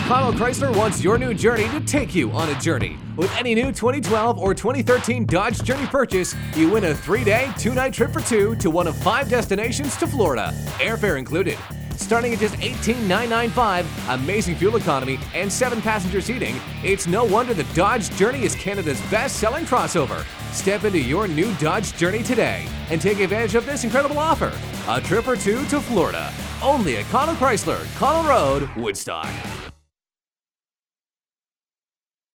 Connell Chrysler wants your new Journey to take you on a journey. With any new 2012 or 2013 Dodge Journey purchase, you win a 3-day, 2-night trip for two to one of 5 destinations to Florida, airfare included. Starting at just $18,995, amazing fuel economy, and 7-passenger seating, it's no wonder the Dodge Journey is Canada's best-selling crossover. Step into your new Dodge Journey today and take advantage of this incredible offer. A trip or two to Florida, only at Connell Chrysler, Connell Road, Woodstock.